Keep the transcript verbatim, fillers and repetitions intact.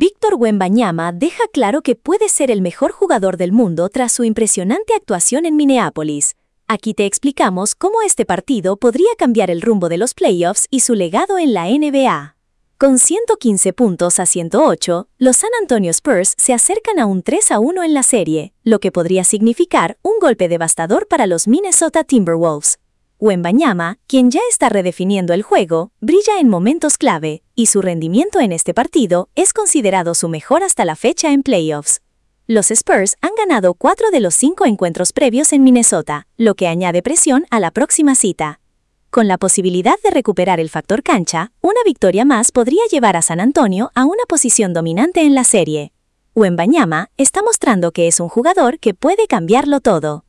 Víctor Wembanyama deja claro que puede ser el mejor jugador del mundo tras su impresionante actuación en Minneapolis. Aquí te explicamos cómo este partido podría cambiar el rumbo de los playoffs y su legado en la N B A. Con ciento quince puntos a ciento ocho, los San Antonio Spurs se acercan a un tres a uno en la serie, lo que podría significar un golpe devastador para los Minnesota Timberwolves. Wembanyama, quien ya está redefiniendo el juego, brilla en momentos clave, y su rendimiento en este partido es considerado su mejor hasta la fecha en playoffs. Los Spurs han ganado cuatro de los cinco encuentros previos en Minnesota, lo que añade presión a la próxima cita. Con la posibilidad de recuperar el factor cancha, una victoria más podría llevar a San Antonio a una posición dominante en la serie. Wembanyama está mostrando que es un jugador que puede cambiarlo todo.